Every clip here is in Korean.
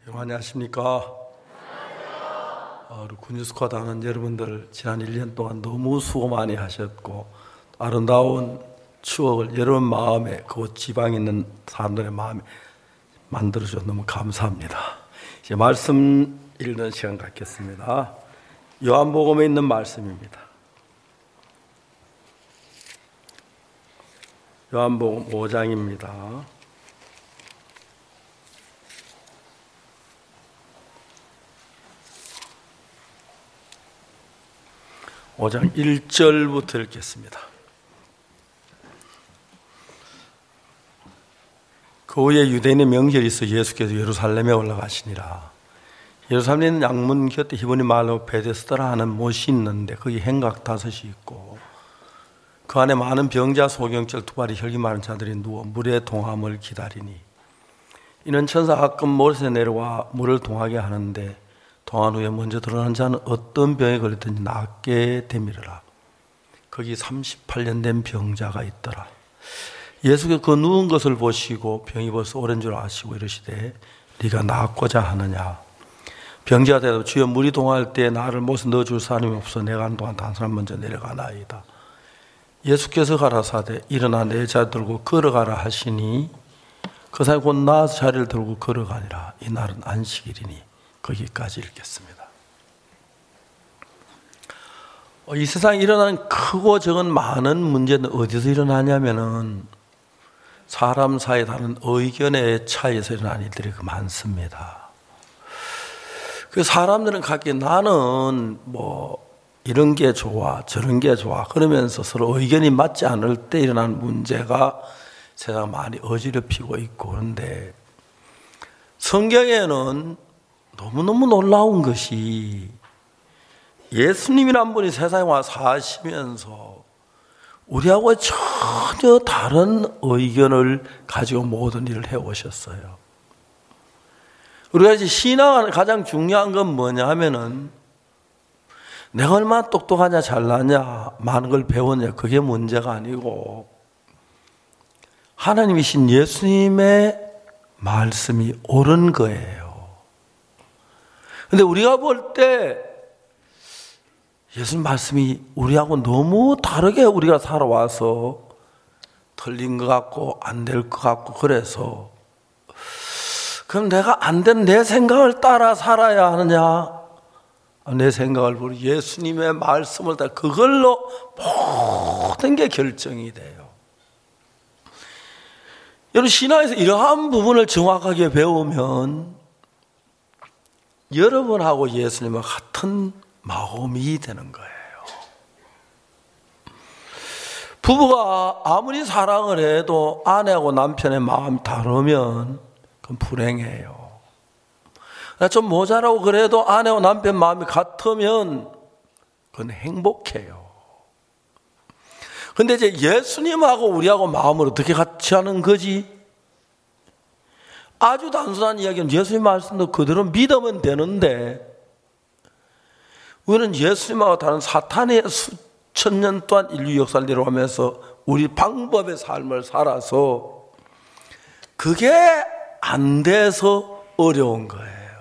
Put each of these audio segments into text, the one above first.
여러분 안녕하십니까? 우리 군유스쿼드 하는 여러분들 지난 1년 동안 너무 수고 많이 하셨고 아름다운 추억을 여러분 마음에 그 지방에 있는 사람들의 마음에 만들어줘서 너무 감사합니다. 이제 말씀 읽는 시간 갖겠습니다. 요한복음에 있는 말씀입니다. 요한복음 5장입니다. 5장 1절부터 읽겠습니다. 그 후에 유대인의 명절이 있어 예수께서 예루살렘에 올라가시니라. 예루살렘에 있는 양문 곁에 히브리 말로 베데스다라 하는 못이 있는데 거기 행각 5이 있고 그 안에 많은 병자, 소경절, 두발이 혈기 많은 자들이 누워 물의 동함을 기다리니 이는 천사가 가끔 못에서 내려와 물을 동하게 하는데 동안 후에 먼저 들어가는 자는 어떤 병에 걸렸든지 낫게 되미르라. 거기 38년 된 병자가 있더라. 예수께서 그 누운 것을 보시고 병이 벌써 오랜 줄 아시고 이르시되 네가 낫고자 하느냐. 병자가 대답하여 주여 물이 동할 때 나를 못에 넣어줄 사람이 없어 내가 한 동안 단 사람 먼저 내려가나이다. 예수께서 가라사대 일어나 내 자리 들고 걸어가라 하시니 그 사람이 곧 나아서 자리를 들고 걸어가니라. 이날은 안식일이니. 거기까지 읽겠습니다. 이 세상에 일어나는 크고 적은 많은 문제는 어디서 일어나냐면은 사람 사이에 다른 의견의 차이에서 일어나는 일들이 많습니다. 그 사람들은 각기 나는 이런 게 좋아 저런 게 좋아 그러면서 서로 의견이 맞지 않을 때 일어나는 문제가 세상 많이 어지럽히고 있고 그런데 성경에는 너무너무 놀라운 것이 예수님이란 분이 세상에 와 사시면서 우리하고 전혀 다른 의견을 가지고 모든 일을 해오셨어요. 우리가 이제 신앙하는 가장 중요한 건 뭐냐 하면은 내가 얼마나 똑똑하냐 잘나냐 많은 걸 배웠냐 그게 문제가 아니고 하나님이신 예수님의 말씀이 옳은 거예요. 근데 우리가 볼 때 예수님 말씀이 우리하고 너무 다르게 우리가 살아와서 틀린 것 같고 안 될 것 같고 그래서 그럼 내가 안 된 내 생각을 따라 살아야 하느냐 내 생각을 버리고 예수님의 말씀을 따라 그걸로 모든 게 결정이 돼요. 여러분 신앙에서 이러한 부분을 정확하게 배우면 여러분하고 예수님과 같은 마음이 되는 거예요. 부부가 아무리 사랑을 해도 아내하고 남편의 마음이 다르면 그건 불행해요. 좀 모자라고 그래도 아내와 남편 마음이 같으면 그건 행복해요. 근데 이제 예수님하고 우리하고 마음을 어떻게 같이 하는 거지? 아주 단순한 이야기는 예수님 말씀도 그대로 믿으면 되는데 우리는 예수님하고 다른 사탄의 수천 년 동안 인류 역사를 내려가면서 우리 방법의 삶을 살아서 그게 안 돼서 어려운 거예요.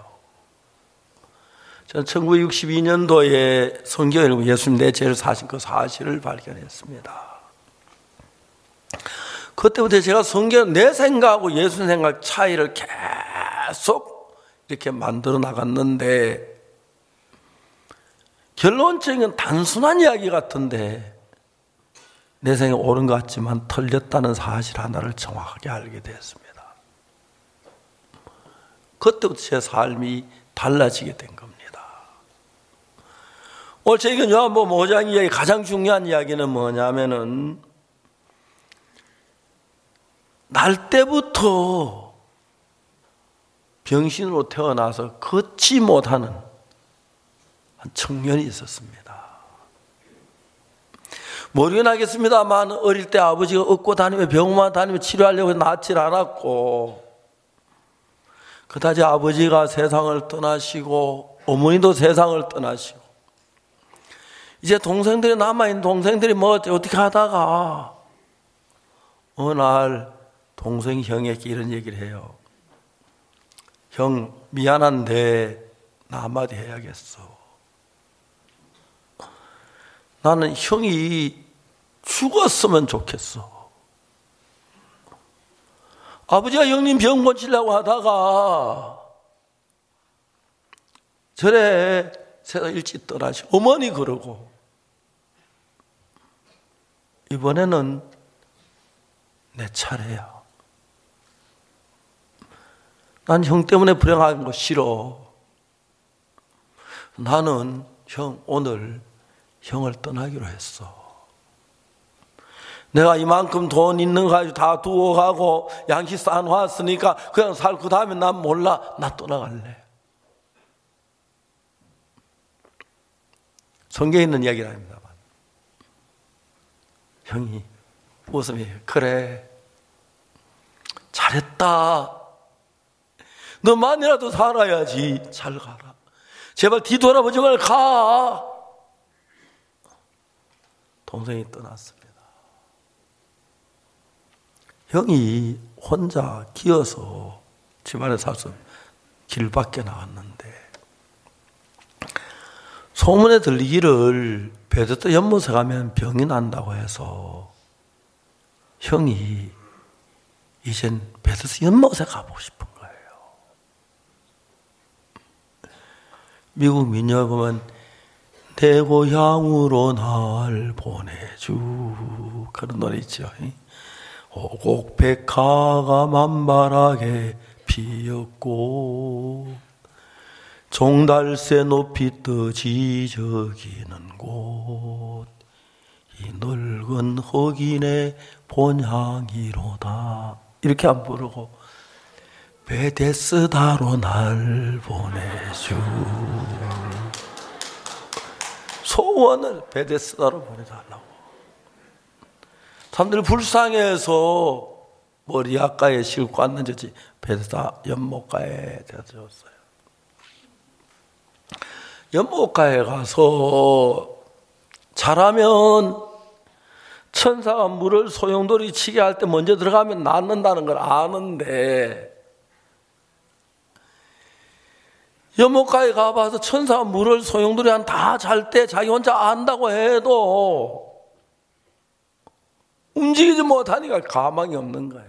저는 1962년도에 성경을 읽고 예수님 내 죄를 사신 그 사실을 발견했습니다. 그때부터 제가 성경 내 생각하고 예수님 생각 차이를 계속 이렇게 만들어 나갔는데 결론적인 단순한 이야기 같은데 내 생각이 옳은 것 같지만 틀렸다는 사실 하나를 정확하게 알게 되었습니다. 그때부터 제 삶이 달라지게 된 겁니다. 오늘 저희가 요한복음 5장 이야기 가장 중요한 이야기는 뭐냐면은 날 때부터 병신으로 태어나서 걷지 못하는 한 청년이 있었습니다. 모르긴 하겠습니다만 어릴 때 아버지가 업고 다니며 병원만 다니며 치료하려고 낳질 않았고 그다지 아버지가 세상을 떠나시고 어머니도 세상을 떠나시고 이제 동생들이 남아있는 동생들이 어떻게 하다가 어느 날 동생 형에게 이런 얘기를 해요. 형 미안한데 나 한마디 해야겠어. 나는 형이 죽었으면 좋겠어. 아버지가 형님 병 고치려고 하다가 절에 새가 일찍 떠나시. 어머니 그러고 이번에는 내 차례야. 난 형 때문에 불행한 거 싫어. 나는 형 오늘 형을 떠나기로 했어. 내가 이만큼 돈 있는 거 가지고 다 두고 가고 양식 쌓아놨으니까 그냥 살고 그 다음에 난 몰라. 나 떠나갈래. 성경에 있는 이야기는 아닙니다만 형이 웃으며 그래 잘했다. 너만이라도 살아야지. 잘 가라. 제발 뒤돌아보지 말고 가. 동생이 떠났습니다. 형이 혼자 기어서 집안에 살수 길 밖에 나왔는데 소문에 들리기를 베드스다 연못에 가면 병이 난다고 해서 형이 이젠 베드스다 연못에 가보고 싶은 거예요. 미국 민요에 보면 내 고향으로 날 보내주 그런 노래 있죠. 오곡백화가 만발하게 피었고 종달새 높이 떠 지저귀는 곳 이 늙은 흑인의 본향이로다. 이렇게 안 부르고 베데스다로 날 보내주. 소원을 베데스다로 보내달라고. 사람들이 불쌍해서 머리아가에 싣고 왔는지 베데스다 연못가에 데려줬어요. 연못가에 가서 잘하면 천사가 물을 소용돌이 치게 할 때 먼저 들어가면 낫는다는 걸 아는데 연못가에 가봐서 천사가 물을 소용돌이 한 다 잘 때 자기 혼자 안다고 해도 움직이지 못하니까 가망이 없는 거예요.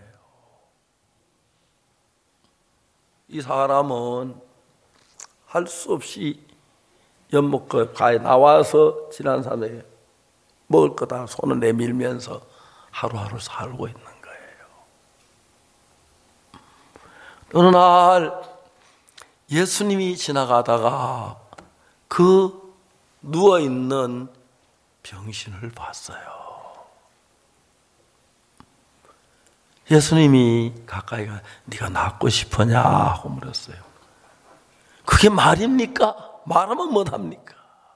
이 사람은 할 수 없이 연못가에 나와서 지난 사람에게 먹을 거 다 손을 내밀면서 하루하루 살고 있는 거예요. 어느 날 예수님이 지나가다가 그 누워있는 병신을 봤어요. 예수님이 가까이 가 네가 낫고 싶으냐 하고 물었어요. 그게 말입니까? 말하면 못합니까?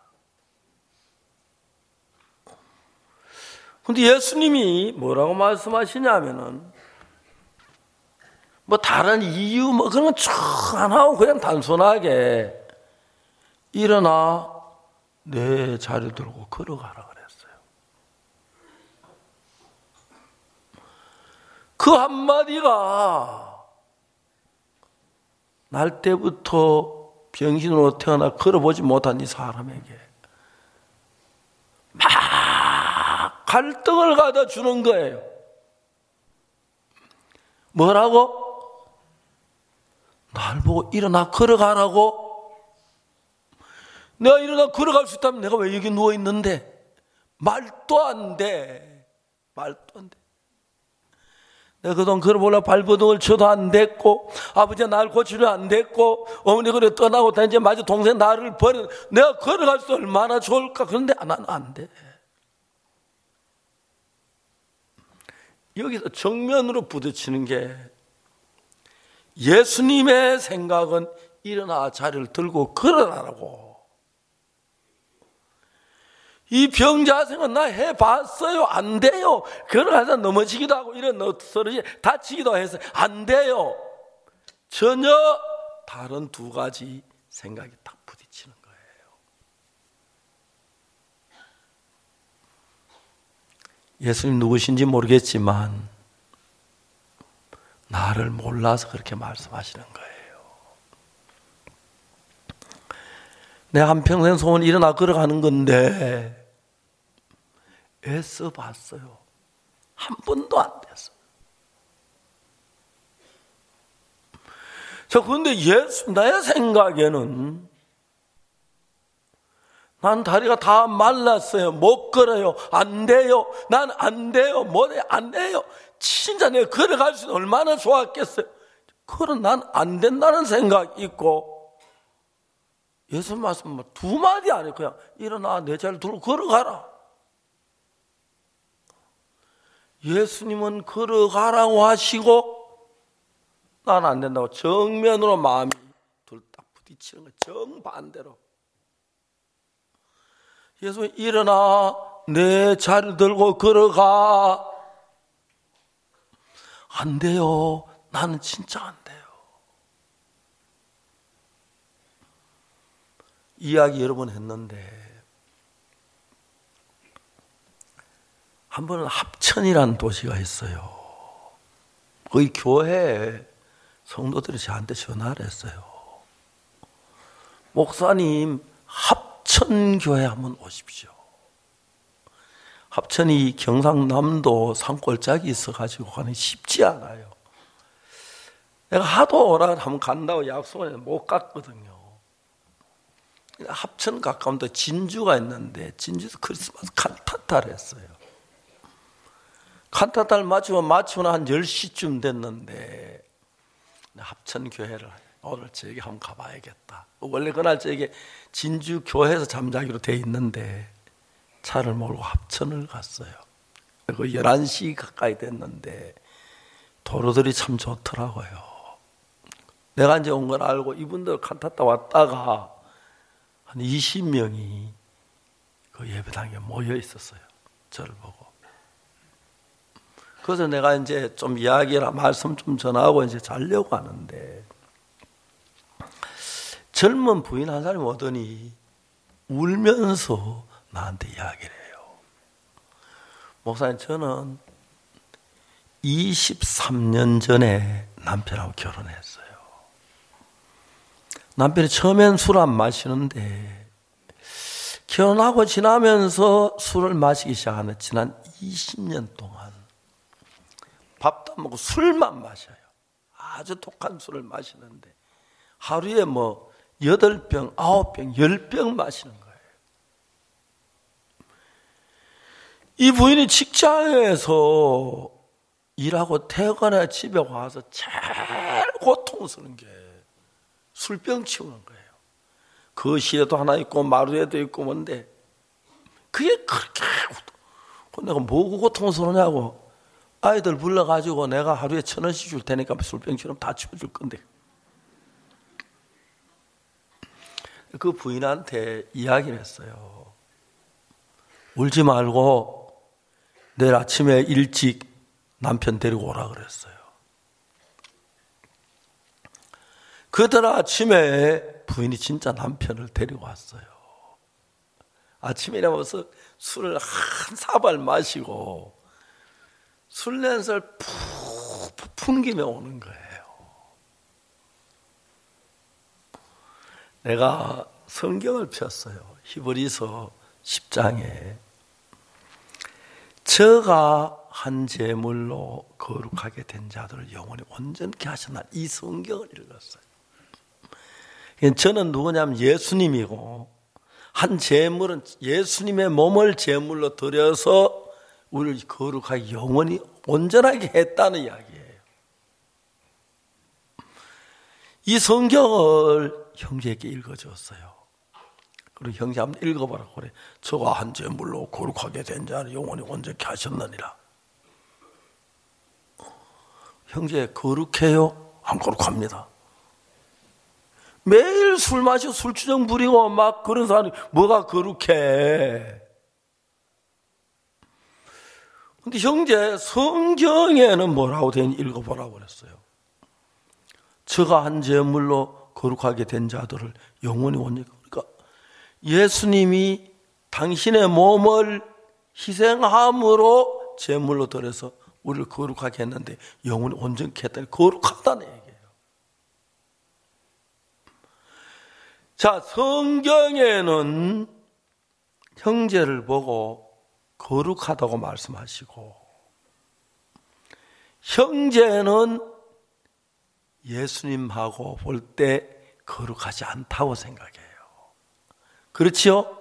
근데 예수님이 뭐라고 말씀하시냐면은 뭐 다른 이유 뭐 그런 건 쭉 안 하고 그냥 단순하게 일어나 내 자리 들고 걸어가라 그랬어요. 그 한마디가 날 때부터 병신으로 태어나 걸어보지 못한 이 사람에게 막 갈등을 가다 주는 거예요. 뭐라고? 날 보고 일어나 걸어가라고? 내가 일어나 걸어갈 수 있다면 내가 왜 여기 누워있는데? 말도 안 돼. 말도 안 돼. 내가 그동안 걸어보려고 발버둥을 쳐도 안 됐고 아버지가 날 고치려 안 됐고 어머니 그래 떠나고 다 이제 마저 동생 나를 버려 내가 걸어갈 수 얼마나 좋을까. 그런데 나는 안 돼. 여기서 정면으로 부딪히는 게 예수님의 생각은 일어나 자리를 들고 걸어라라고. 이 병자생은 나 해봤어요. 안 돼요. 걸어가다 넘어지기도 하고 이런 쓰러지 다치기도 해서 안 돼요. 전혀 다른 두 가지 생각이 딱 부딪히는 거예요. 예수님 누구신지 모르겠지만 나를 몰라서 그렇게 말씀하시는 거예요. 내 한평생 소원 일어나 걸어가는 건데 애써 봤어요. 한 번도 안 됐어요. 그런데 내 생각에는 난 다리가 다 말랐어요. 못 걸어요. 안 돼요. 난 안 돼요. 안 돼요. 진짜 내가 걸어갈 수 있으면 얼마나 좋았겠어요. 그런 난 안 된다는 생각이 있고, 예수 말씀 두 마디 안 해요. 그냥 일어나 내 자리를 들고 걸어가라. 예수님은 걸어가라고 하시고 난 안 된다고 정면으로 마음이 둘 딱 부딪히는 거예요. 정반대로. 예수님 일어나 내 자리를 들고 걸어가. 안 돼요. 나는 진짜 안 돼요. 이야기 여러 번 했는데 한 번은 합천이라는 도시가 있어요. 거기 교회에 성도들이 저한테 전화를 했어요. 목사님, 합천교회 한번 오십시오. 합천이 경상남도 산골짜기 있어가지고 가는 쉽지 않아요. 내가 하도 오라 하면 간다고 약속을 못 갔거든요. 합천 가까운데 진주가 있는데 진주에서 크리스마스 칸타타를 했어요. 칸타타를 마치고 한 10시쯤 됐는데 합천교회를 오늘 저녁에 한번 가봐야겠다. 원래 그날 저녁에 진주 교회에서 잠자기로 돼 있는데 차를 몰고 합천을 갔어요. 그 11시 가까이 됐는데 도로들이 참 좋더라고요. 내가 이제 온 걸 알고 이분들 칸타타 왔다가 한 20명이 그 예배당에 모여 있었어요. 저를 보고. 그래서 내가 이제 좀 이야기나 말씀 좀 전하고 이제 자려고 하는데 젊은 부인 한 사람이 오더니 울면서 나한테 이야기를 해요. 목사님, 저는 23년 전에 남편하고 결혼했어요. 남편이 처음엔 술 안 마시는데 결혼하고 지나면서 술을 마시기 시작하는 지난 20년 동안 밥도 안 먹고 술만 마셔요. 아주 독한 술을 마시는데 하루에 8병, 9병, 10병 마시는 거예요. 이 부인이 직장에서 일하고 퇴근해 집에 와서 제일 고통스러운 게 술병 치우는 거예요. 거실에도 하나 있고 마루에도 있고 뭔데 그게 그렇게 내가 뭐고 고통스러냐고 아이들 불러가지고 내가 하루에 1,000원씩 줄 테니까 술병처럼 다 치워줄 건데 그 부인한테 이야기를 했어요. 울지 말고 내일 아침에 일찍 남편 데리고 오라 그랬어요. 그날 아침에 부인이 진짜 남편을 데리고 왔어요. 아침에 일어나서 술을 한 사발 마시고 술 냄새를 푹 풍기며 오는 거예요. 내가 성경을 폈어요. 히브리서 10장에 저가 한 제물로 거룩하게 된 자들을 영원히 온전케 하셨나 이 성경을 읽었어요. 저는 누구냐면 예수님이고 한 제물은 예수님의 몸을 제물로 드려서 우리를 거룩하게 영원히 온전하게 했다는 이야기예요. 이 성경을 형제에게 읽어줬어요. 그리고 형제 한번 읽어보라고 그래. 저가 한 제물로 거룩하게 된 자를 영원히 온전케 하셨느니라. 형제 거룩해요? 안 거룩합니다. 매일 술 마시고 술주정 부리고 막 그런 사람이 뭐가 거룩해? 근데 형제 성경에는 뭐라고 되니 읽어보라고 그랬어요. 저가 한 제물로 거룩하게 된 자들을 영원히 온전히. 그러니까 예수님이 당신의 몸을 희생함으로 제물로 드려서 우리를 거룩하게 했는데 영원히 온전케 했다니 거룩하다는 얘기예요. 자, 성경에는 형제를 보고 거룩하다고 말씀하시고, 형제는 예수님하고 볼 때 거룩하지 않다고 생각해요. 그렇지요?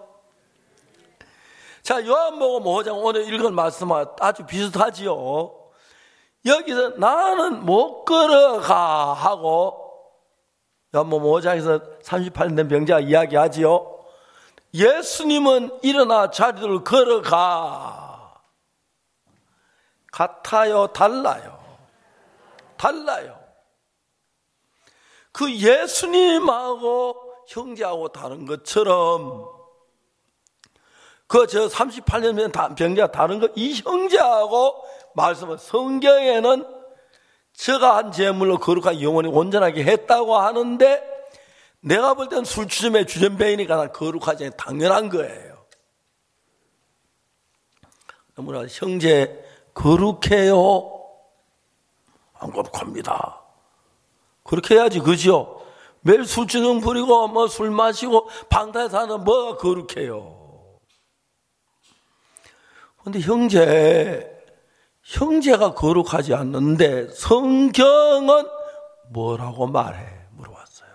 자, 요한복음 5장 오늘 읽은 말씀과 아주 비슷하지요. 여기서 나는 못 걸어가 하고 요한복음 5장에서 38년 된 병자가 이야기하지요. 예수님은 일어나 자리를 걸어가. 같아요? 달라요? 달라요. 그 예수님하고 형제하고 다른 것처럼 그 저 38년 된 병자가 다른 것, 이 형제하고 말씀은 성경에는 저가 한 제물로 거룩하게 영원히 온전하게 했다고 하는데, 내가 볼 땐 술주점의 주전배이니까 난 거룩하지 않게 당연한 거예요. 너무나 형제 거룩해요? 안 거룩합니다. 그렇게 해야지, 그죠? 매일 술주정 부리고 뭐 술 마시고 방탕에 사는 뭐가 거룩해요? 근데 형제가 거룩하지 않는데 성경은 뭐라고 말해? 물어봤어요.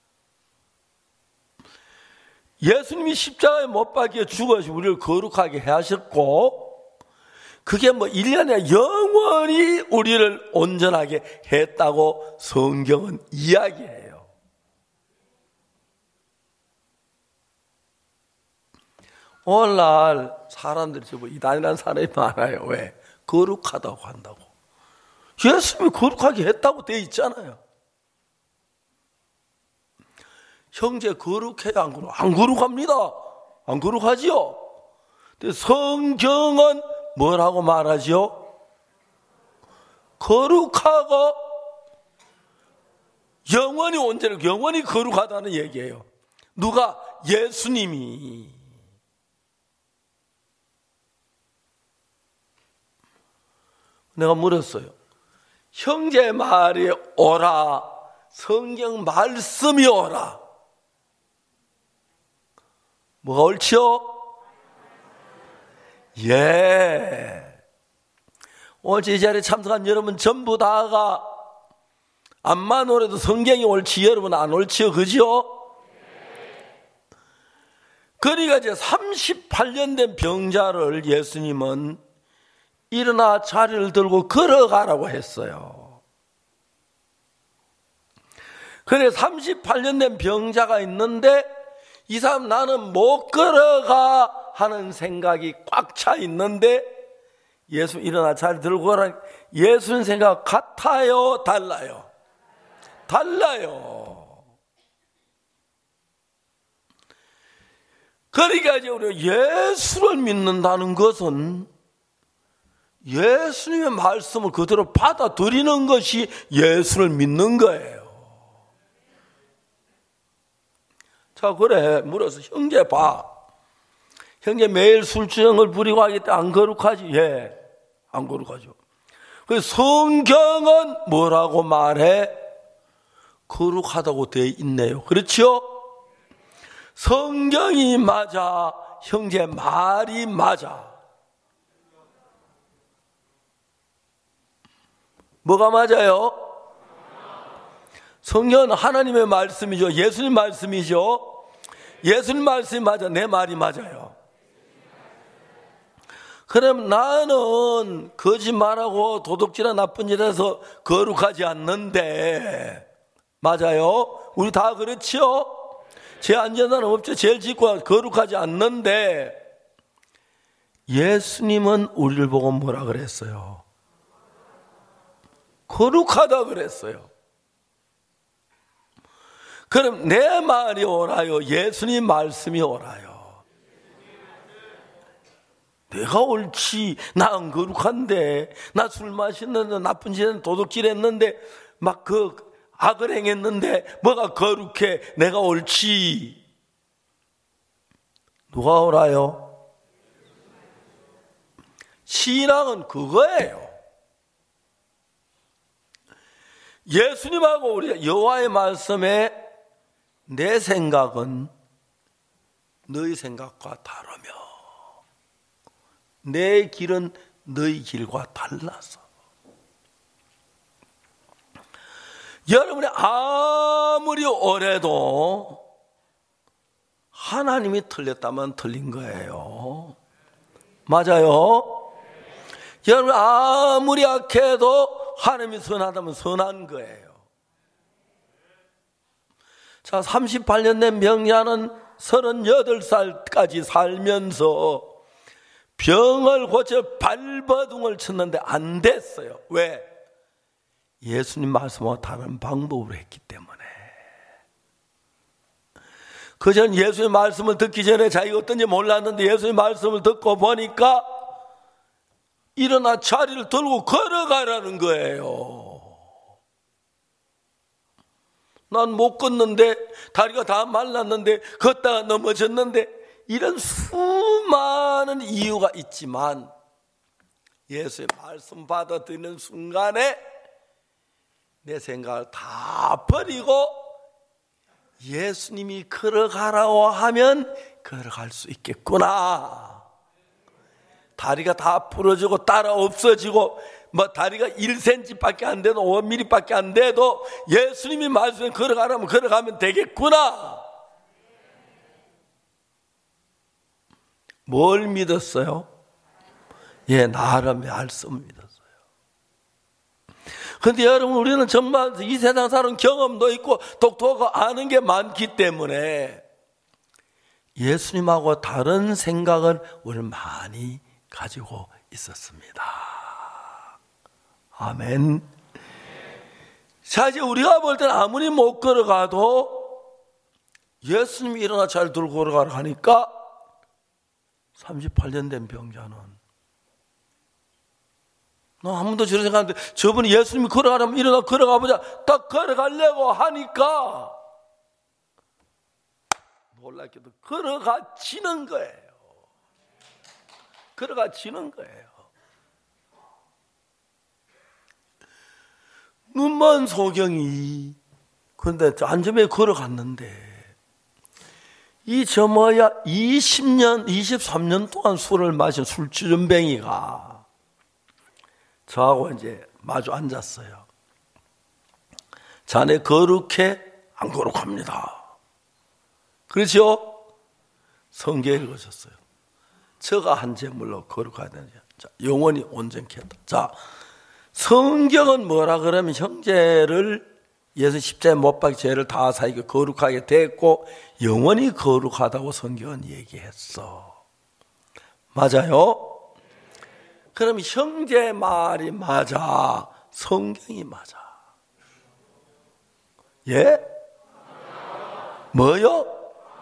예수님이 십자가에 못 박혀 죽어서 우리를 거룩하게 하셨고, 그게 뭐 1년에 영원히 우리를 온전하게 했다고 성경은 이야기해요. 오늘날 사람들이 뭐 이단이라는 사람이 많아요. 왜? 거룩하다고 한다고. 예수님이 거룩하게 했다고 되어 있잖아요. 형제 거룩해야 안 거룩? 안 거룩합니다. 안 거룩하지요? 근데 성경은 뭐라고 말하죠? 거룩하고 영원히 온전하고 영원히 거룩하다는 얘기예요. 누가? 예수님이. 내가 물었어요. 형제 말이 오라, 성경 말씀이 오라. 뭐가 옳지요? 예. 오늘 이 자리에 참석한 여러분 전부 다가 암만 오래도 성경이 옳지, 여러분 안 옳지요? 그죠? 그러니까 이제 38년 된 병자를 예수님은 일어나 자리를 들고 걸어가라고 했어요. 그래 38년 된 병자가 있는데 이 사람 나는 못 걸어가 하는 생각이 꽉 차 있는데, 예수 일어나 자리 들고 가라. 예수님 생각 같아요? 달라요? 달라요. 그러니까 이제 우리가 예수를 믿는다는 것은 예수님의 말씀을 그대로 받아들이는 것이 예수를 믿는 거예요. 자, 그래 물어서 형제 봐. 형제 매일 술주정을 부리고 하기 때문에 안 거룩하지? 예, 안 거룩하죠. 그래서 성경은 뭐라고 말해? 거룩하다고 되어 있네요. 그렇죠? 성경이 맞아, 형제 말이 맞아. 뭐가 맞아요? 성경은 하나님의 말씀이죠. 예수님 말씀이죠. 예수님 말씀이 맞아. 내 말이 맞아요. 그럼 나는 거짓말하고 도둑질한 나쁜 일에서 거룩하지 않는데, 맞아요? 우리 다 그렇지요? 제 안전한 없죠. 제일 짓고 거룩하지 않는데, 예수님은 우리를 보고 뭐라 그랬어요? 거룩하다 그랬어요. 그럼 내 말이 옳아요? 예수님 말씀이 옳아요? 내가 옳지. 나 안 거룩한데, 나 술 마셨는데, 나쁜 짓 도둑질 했는데, 막 그 악을 행했는데 뭐가 거룩해? 내가 옳지. 누가 옳아요? 신앙은 그거예요. 예수님하고 우리 여호와의 말씀에 내 생각은 너희 생각과 다르며 내 길은 너희 길과 달라서 여러분이 아무리 오래도 하나님이 틀렸다면 틀린 거예요. 맞아요? 여러분 아무리 악해도 하나님이 선하다면 선한 거예요. 자, 38년 된 병자는 38살까지 살면서 병을 고쳐 발버둥을 쳤는데 안 됐어요. 왜? 예수님 말씀과 다른 방법으로 했기 때문에. 그전 예수의 말씀을 듣기 전에 자기가 어떤지 몰랐는데 예수의 말씀을 듣고 보니까 일어나 자리를 들고 걸어가라는 거예요. 난 못 걷는데, 다리가 다 말랐는데, 걷다가 넘어졌는데, 이런 수많은 이유가 있지만 예수의 말씀 받아들이는 순간에 내 생각을 다 버리고 예수님이 걸어가라고 하면 걸어갈 수 있겠구나. 다리가 다 부러지고 따라 없어지고 다리가 1cm밖에 안 돼도 5mm밖에 안 돼도 예수님이 말씀에 걸어가라면 걸어가면 되겠구나. 뭘 믿었어요? 나를 말씀 믿었어요. 그런데 여러분 우리는 정말 이 세상 사는 경험도 있고 독특하고 아는 게 많기 때문에 예수님하고 다른 생각을 우리는 많이 가지고 있었습니다. 아멘. 자, 이제 우리가 볼 때는 아무리 못 걸어가도 예수님이 일어나 잘 들고 걸어가라 하니까 38년 된 병자는 나 한 번도 저런 생각하는데 저분이 예수님이 걸어가라면 일어나 걸어가 보자. 딱 걸어가려고 하니까 놀랍게도 걸어가지는 거예요. 걸어가지는 거예요. 눈먼 소경이 그런데 안전에 걸어갔는데 이 저뭐야 20년 23년 동안 술을 마신 술주전뱅이가 저하고 이제 마주 앉았어요. 자네 거룩해? 안 거룩합니다. 그렇죠? 성경 읽으셨어요. 저가 한 제물로 거룩해야 되느냐. 자, 영원히 온전케 했다. 자, 성경은 뭐라 그러면 형제를 예수 십자가에 못 박혀 죄를 다 사이고 거룩하게 됐고 영원히 거룩하다고 성경은 얘기했어. 맞아요? 그럼 형제 말이 맞아? 성경이 맞아? 예? 뭐요?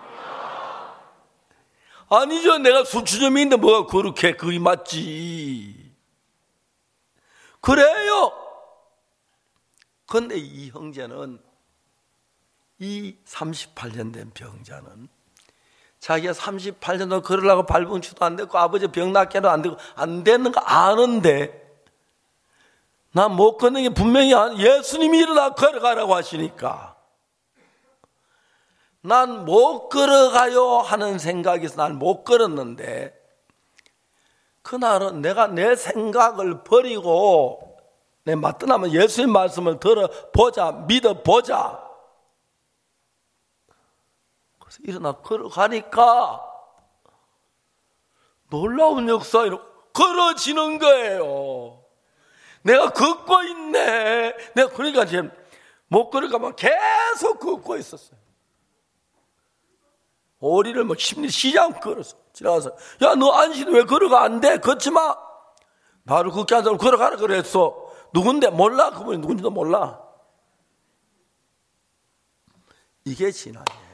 아니죠. 내가 수치점인데 뭐가 거룩해? 그게 맞지. 그래요. 그런데 이 형제는 이 38년 된 병자는 자기가 38년도 걸으려고 발버둥치도 안 되고 아버지 병 낫게도 안 되고 안 되는 거 아는데 난 못 걷는 게 분명히 예수님이 일어나 걸어가라고 하시니까 난 못 걸어가요 하는 생각에서 난 못 걸었는데 그날은 내가 내 생각을 버리고 내 맞더라면 예수님 말씀을 들어보자 믿어보자. 그래서 일어나 걸어가니까 놀라운 역사로 걸어지는 거예요. 내가 걷고 있네. 내가 그러니까 지금 못 걸어가면 계속 걷고 있었어요. 오리를 심리 시장 걸어서 지나가서 야 너 안시도 왜 걸어가 안 돼? 걷지 마. 바로 걷게 한 사람 걸어가라 그랬어. 누군데 몰라. 그분이 누군지도 몰라. 이게 진화예요.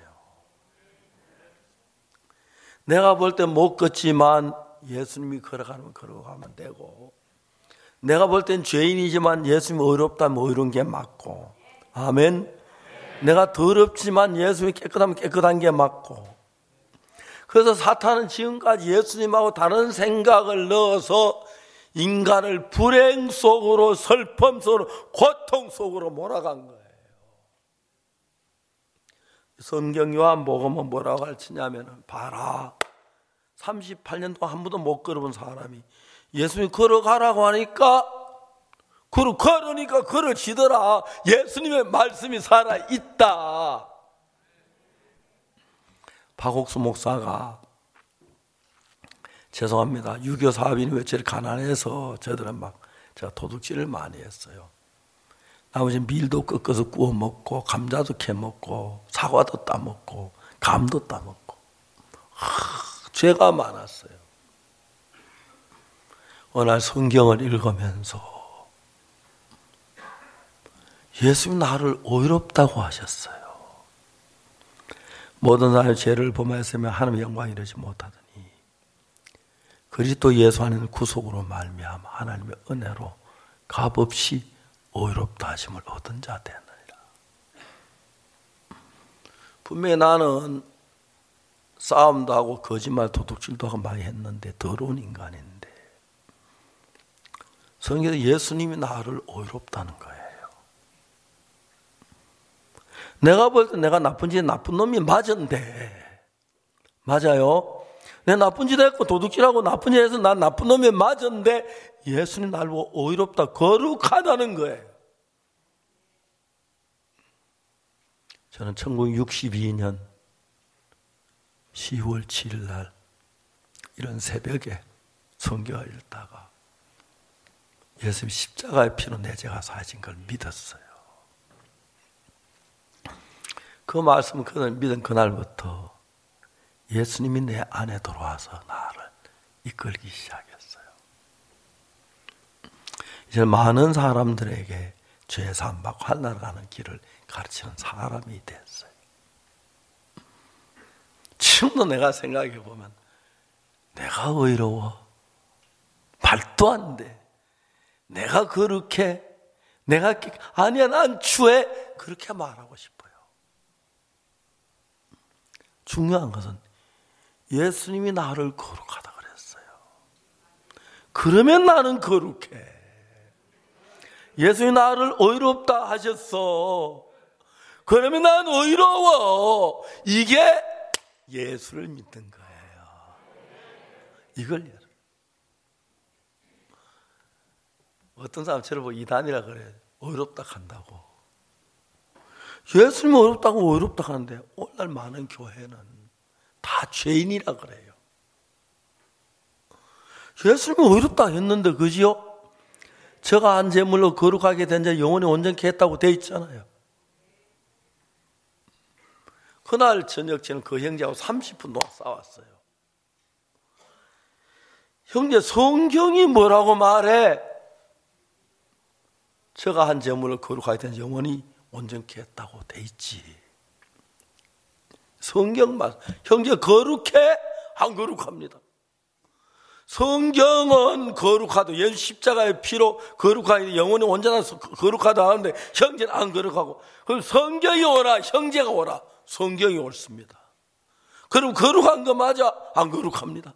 내가 볼 때 못 걷지만 예수님이 걸어가면 걸어가면 되고 내가 볼 땐 죄인이지만 예수님이 어렵다면 어려운 게 맞고 아멘. 내가 더럽지만 예수님이 깨끗하면 깨끗한 게 맞고 그래서 사탄은 지금까지 예수님하고 다른 생각을 넣어서 인간을 불행 속으로 슬픔 속으로 고통 속으로 몰아간 거예요. 성경 요한복음은 뭐라고 가르치냐면, 봐라, 38년 동안 한 번도 못 걸어본 사람이 예수님이 걸어가라고 하니까 걸으니까 걸어지더라. 예수님의 말씀이 살아있다. 박옥수 목사가, 죄송합니다, 유교 사업인이 왜 저리 가난해서 저들은 제가 도둑질을 많이 했어요. 나머지 밀도 꺾어서 구워 먹고, 감자도 캐 먹고, 사과도 따 먹고, 감도 따 먹고, 죄가 많았어요. 어느 날 성경을 읽으면서 예수님 나를 의롭다고 하셨어요. 모든 사람의 죄를 범하였으면 하나님의 영광이 이르지 못하더니 그리스도 예수 안에는 구속으로 말미암아 하나님의 은혜로 값없이 의롭다 하심을 얻은 자 되느니라. 분명히 나는 싸움도 하고 거짓말 도둑질도 하고 많이 했는데 더러운 인간인데, 성경에서 예수님이 나를 의롭다는 거예요. 내가 볼 때 내가 나쁜 짓 나쁜 놈이 맞은데, 맞아요? 내가 나쁜 짓 했고 도둑질하고 나쁜 짓 해서 난 나쁜 놈이 맞은데 예수님 나를 보고 의롭다, 거룩하다는 거예요. 저는 1962년 10월 7일 날 이런 새벽에 성경을 읽다가 예수님 십자가의 피로 내 죄가 사하신 걸 믿었어요. 그 말씀을 그날 믿은 그날부터 예수님이 내 안에 들어와서 나를 이끌기 시작했어요. 이제 많은 사람들에게 죄 사함받고 하늘나라 가는 길을 가르치는 사람이 됐어요. 지금도 내가 생각해 보면 내가 의로워? 말도 안 돼. 내가 거룩해? 아니야, 난 추해? 그렇게 말하고 싶어요. 중요한 것은 예수님이 나를 거룩하다 그랬어요. 그러면 나는 거룩해. 예수님이 나를 의롭다 하셨어. 그러면 난 의로워. 이게 예수를 믿는 거예요. 이걸 어떤 사람 저를 보고 이단이라 그래. 의롭다 한다고. 예수님이 의롭다고 의롭다 하는데 오늘날 많은 교회는 다 죄인이라 그래요. 예수님이 의롭다 했는데, 그지요? 저가 한 제물로 거룩하게 된 자 영원히 온전케 했다고 돼 있잖아요. 그날 저녁 저는 그 형제하고 30분 동안 싸웠어요. 형제, 성경이 뭐라고 말해? 저가 한 제물로 거룩하게 된 자 영원히 온전케 했다고 돼 있지. 성경 말, 형제 거룩해? 안 거룩합니다. 성경은 거룩하다. 예수 십자가의 피로 거룩하게 영원히 온전해서 거룩하다 하는데 형제는 안 거룩하고, 그럼 성경이 오라, 형제가 오라. 성경이 옳습니다. 그럼 거룩한 거 맞아? 안 거룩합니다.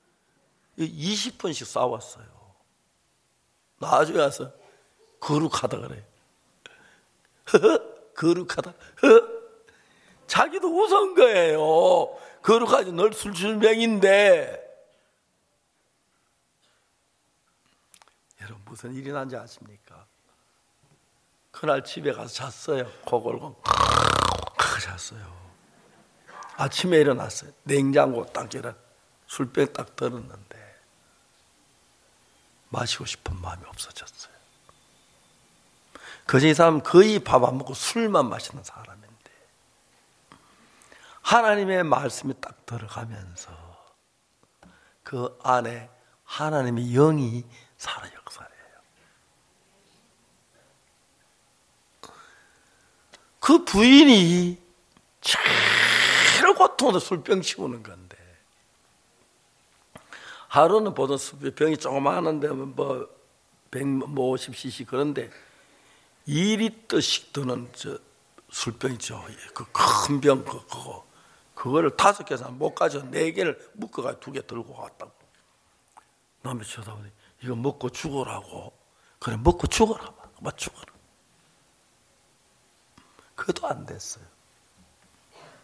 20분씩 싸웠어요. 나중에 와서 거룩하다 그래. 거룩하다. 자기도 웃은 거예요. 거룩하지, 늘 술줄명인데. 여러분, 무슨 일이 난지 아십니까? 그날 집에 가서 잤어요. 고골고 잤어요. 아침에 일어났어요. 냉장고 딱 열어 술병 딱 들었는데 마시고 싶은 마음이 없어졌어요. 그저 이 사람은 거의 밥 안 먹고 술만 마시는 사람인데 하나님의 말씀이 딱 들어가면서 그 안에 하나님의 영이 살아 역사해요. 그 부인이 제일 고통으로 술병 치우는 건데, 하루는 보던 병이 조그마한데 뭐 150cc 그런데 2리터씩 드는 저 술병이죠. 그 큰 병 그거를 5개에서 못 가져 4개를 묶어가지고 2개 들고 갔다고. 남이 쳐다보니 이거 먹고 죽어라고. 그래, 먹고 죽어라. 막 죽어라. 그것도 안 됐어요.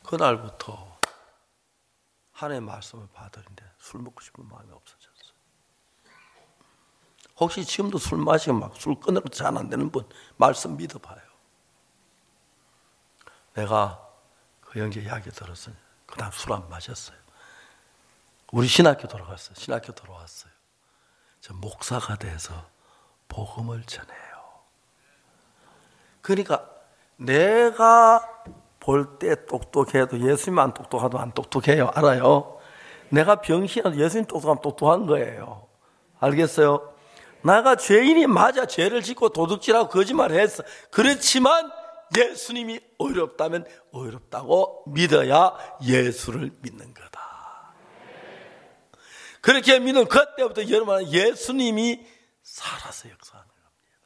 그날부터 하나님의 말씀을 받으는데 술 먹고 싶은 마음이 없어졌어요. 혹시 지금도 술 마시고 막 술 끊으러 잘 안 되는 분 말씀 믿어봐요. 내가 그 형제 이야기 들었어요. 그 다음 술 안 마셨어요. 우리 신학교 돌아갔어요. 신학교 돌아왔어요. 저 목사가 돼서 복음을 전해요. 그러니까 내가 볼 때 똑똑해도 예수님 안 똑똑하도 안 똑똑해요. 알아요? 내가 병신해도 예수님 똑똑하면 똑똑한 거예요. 알겠어요? 내가 죄인이 맞아 죄를 짓고 도둑질하고 거짓말을 했어. 그렇지만 예수님이 어렵다면 어렵다고 믿어야 예수를 믿는 거다. 그렇게 믿는 그때부터 여러분은 예수님이 살아서 역사하는 겁니다.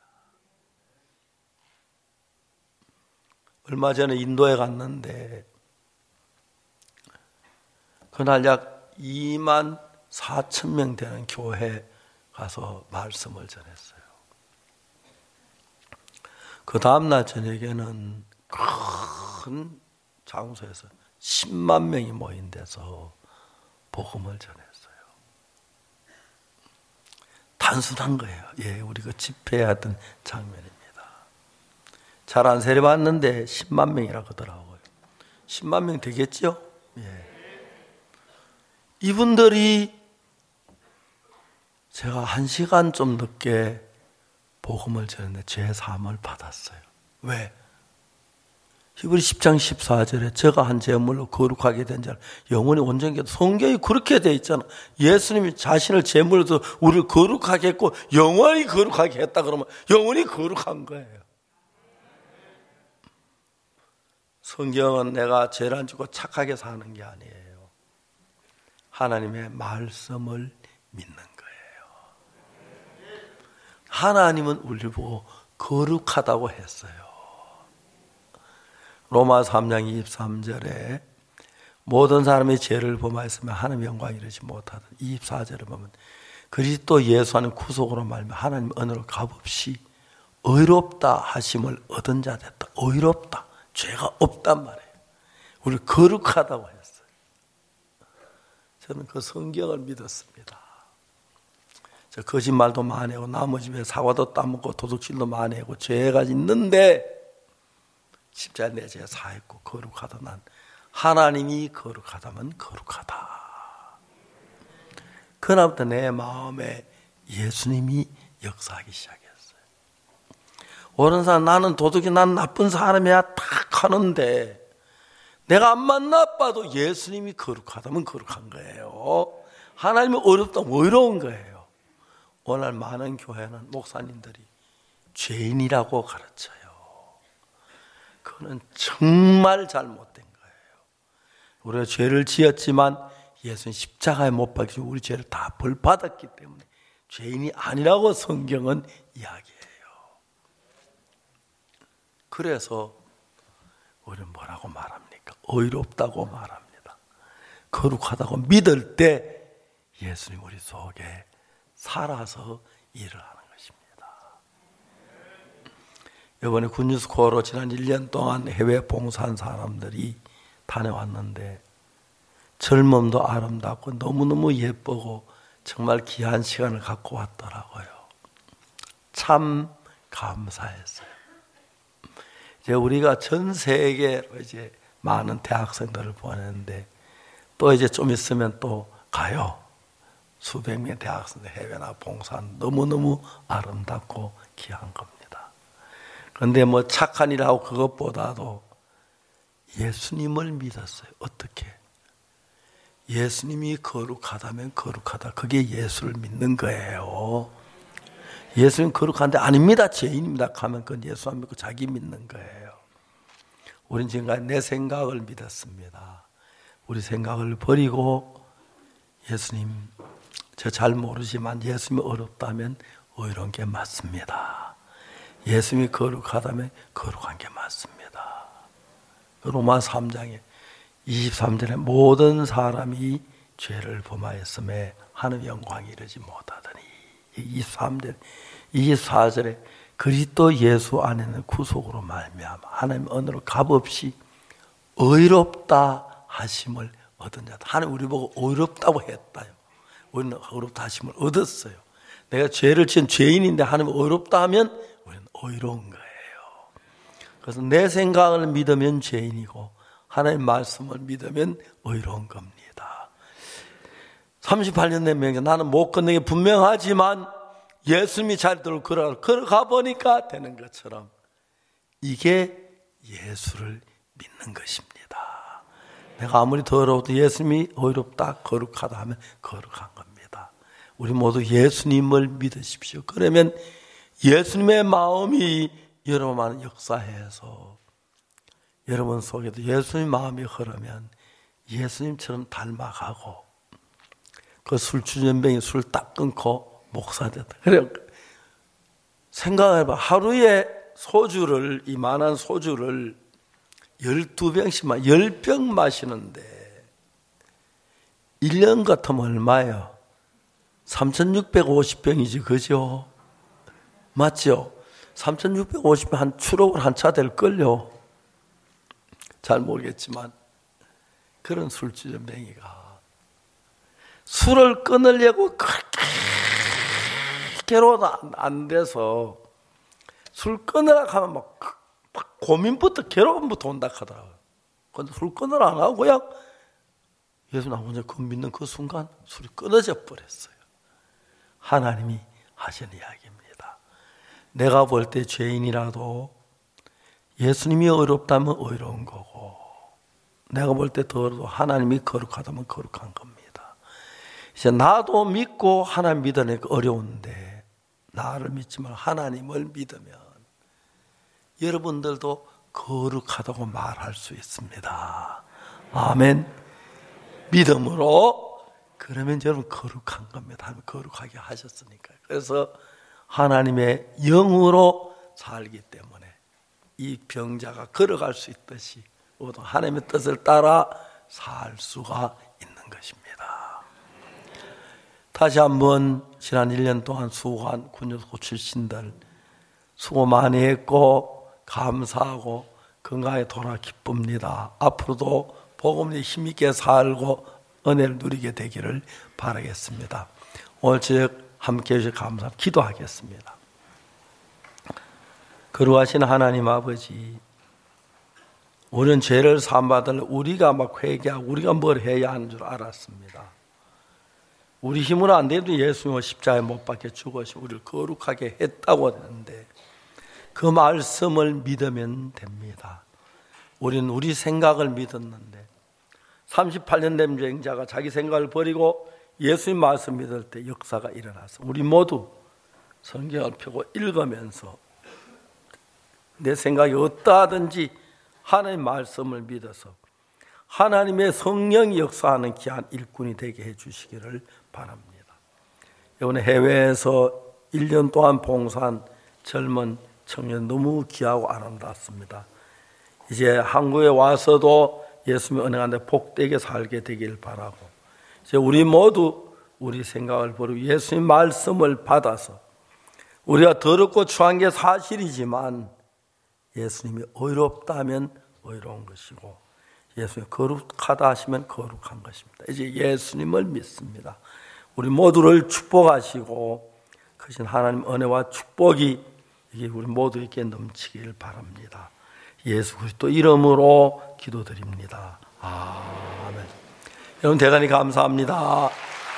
얼마 전에 인도에 갔는데 그날 약 2만 4천 명 되는 교회 가서 말씀을 전했어요. 그 다음날 저녁에는 큰 장소에서 10만 명이 모인 데서 복음을 전했어요. 단순한 거예요. 예, 우리가 집회하던 장면입니다. 잘 안 세려봤는데 10만 명이라고 하더라고요. 10만 명 되겠죠? 예. 이분들이 제가 1시간 좀 늦게 복음을 전했는데 죄 사함을 받았어요. 왜? 히브리 10장 14절에 제가 한 제물로 거룩하게 된 자를 영원히 온전히 성경이 그렇게 돼 있잖아. 예수님이 자신을 제물로 우리를 거룩하게 했고 영원히 거룩하게 했다 그러면 영원히 거룩한 거예요. 성경은 내가 죄를 안 짓고 착하게 사는 게 아니에요. 하나님의 말씀을 믿는 거예요. 하나님은 우리를 보고 거룩하다고 했어요. 로마 3장 23절에 모든 사람이 죄를 범하였으면 하나님의 영광을 이루지 못하던 24절에 보면 그리스도 예수 안에 구속으로 말미암아 하나님 은혜로 값없이 의롭다 하심을 얻은 자 됐다. 의롭다. 죄가 없단 말이에요. 우리를 거룩하다고 했어요. 저는 그 성경을 믿었습니다. 저 거짓말도 많이 하고 남의 집에 사과도 따먹고 도둑질도 많이 하고 죄가 있는데 십자가에 내 죄 사했고 거룩하다. 난 하나님이 거룩하다면 거룩하다. 그날부터 내 마음에 예수님이 역사하기 시작했어요. 옳은 사람 나는 도둑이 난 나쁜 사람이야 딱 하는데 내가 암만 나빠도 예수님이 거룩하다면 거룩한 거예요. 하나님이 어렵다면 어려운 거예요. 오늘 많은 교회는 목사님들이 죄인이라고 가르쳐요. 그거는 정말 잘못된 거예요. 우리가 죄를 지었지만 예수는 십자가에 못 박히시고 우리 죄를 다 벌받았기 때문에 죄인이 아니라고 성경은 이야기해요. 그래서 우리는 뭐라고 말합니까? 의롭다고 말합니다. 거룩하다고 믿을 때 예수님 우리 속에 살아서 일을 하는 것입니다. 이번에 군유스코어로 지난 1년 동안 해외 봉사한 사람들이 다녀왔는데 젊음도 아름답고 너무너무 예쁘고 정말 귀한 시간을 갖고 왔더라고요. 참 감사했어요. 이제 우리가 전 세계로 이제 많은 대학생들을 보내는데 또 이제 좀 있으면 또 가요. 수백 명의 대학생들 해외나 봉사는 너무너무 아름답고 귀한 겁니다. 그런데 뭐 착한 일하고 그것보다도 예수님을 믿었어요. 어떻게? 예수님이 거룩하다면 거룩하다. 그게 예수를 믿는 거예요. 예수님 거룩한데 아닙니다. 죄인입니다. 하면 그건 예수 안 믿고 자기 믿는 거예요. 우린 지금까지 내 생각을 믿었습니다. 우리 생각을 버리고 예수님 저 잘 모르지만 예수님이 어렵다면 의로운 게 맞습니다. 예수님이 거룩하다면 거룩한 게 맞습니다. 로마 3장에 23절에 모든 사람이 죄를 범하였음에 하나님의 영광이 이르지 못하더니 23절, 24절에 그리스도 예수 안에는 구속으로 말미암아 하나님 은혜로 값없이 의롭다 하심을 얻은 자다. 하나님 우리 보고 의롭다고 했다요. 우리는 의롭다 하심을 얻었어요. 내가 죄를 지은 죄인인데 하나님 의롭다 하면 우리는 의로운 거예요. 그래서 내 생각을 믿으면 죄인이고 하나님 말씀을 믿으면 의로운 겁니다. 38년 된 명령, 나는 못 걷는 게 분명하지만 예수님이 자리대로 걸어가 보니까 되는 것처럼 이게 예수를 믿는 것입니다. 내가 아무리 더러워도 예수님이 의롭다 거룩하다 하면 거룩한 겁니다. 우리 모두 예수님을 믿으십시오. 그러면 예수님의 마음이 여러분 안에 역사해서 여러분 속에도 예수님 마음이 흐르면 예수님처럼 닮아가고 그 술주전병이 술 딱 끊고 목사 됐다. 그래 생각해봐. 하루에 소주를 이만한 소주를 12병씩만 10병 마시는데 1년 같으면 얼마예요? 3650병이지 그죠? 맞죠? 3650병 한 추록을 한 차 될걸요. 잘 모르겠지만 그런 술주전뱅이가 술을 끊으려고 그렇게 괴로워도 안 돼서 술 끊으라 하면 막 고민부터 괴로움부터 온다 하더라고요. 근데 술 끊으라 안 하고 그냥 예수 나오자 그 믿는 그 순간 술이 끊어져 버렸어요. 하나님이 하신 이야기입니다. 내가 볼 때 죄인이라도 예수님이 의롭다면 의로운 거고 내가 볼 때 더러도 하나님이 거룩하다면 거룩한 겁니다. 이제 나도 믿고 하나님 믿으니까 어려운데 나를 믿지만 하나님을 믿으면 여러분들도 거룩하다고 말할 수 있습니다. 아멘. 믿음으로 그러면 여러분 거룩한 겁니다. 하나님 거룩하게 하셨으니까. 그래서 하나님의 영으로 살기 때문에 이 병자가 걸어갈 수 있듯이 모두 하나님의 뜻을 따라 살 수가 있는 것입니다. 다시 한번 지난 1년 동안 수고한 군여소 출신들 수고 많이 했고 감사하고 건강에 돌아 기쁩니다. 앞으로도 복음에 힘있게 살고 은혜를 누리게 되기를 바라겠습니다. 오늘 저녁 함께해 주셔서 감사합니다. 기도하겠습니다. 거룩하신 하나님 아버지, 우리는 죄를 사함받을 우리가 막 회개하고 우리가 뭘 해야 하는 줄 알았습니다. 우리 힘으로 안 돼도 예수님을 십자가에 못 박혀 죽으시고 우리를 거룩하게 했다고 했는데 그 말씀을 믿으면 됩니다. 우리는 우리 생각을 믿었는데 38년 된 여행자가 자기 생각을 버리고 예수님 말씀 믿을 때 역사가 일어났어. 우리 모두 성경을 펴고 읽으면서 내 생각이 어떠하든지 하나님의 말씀을 믿어서 하나님의 성령이 역사하는 귀한 일꾼이 되게 해주시기를 바랍니다. 이번에 해외에서 1년 동안 봉사한 젊은 청년 너무 귀하고 아름답습니다. 이제 한국에 와서도 예수님의 은혜 가운데 복되게 살게 되길 바라고 이제 우리 모두 우리 생각을 버리고 예수님 말씀을 받아서 우리가 더럽고 추한 게 사실이지만 예수님이 의롭다면 의로운 것이고 예수님이 거룩하다 하시면 거룩한 것입니다. 이제 예수님을 믿습니다. 우리 모두를 축복하시고 크신 하나님 은혜와 축복이 이게 우리 모두에게 넘치길 바랍니다. 예수 그리스도 이름으로 기도드립니다. 아멘. 여러분 대단히 감사합니다.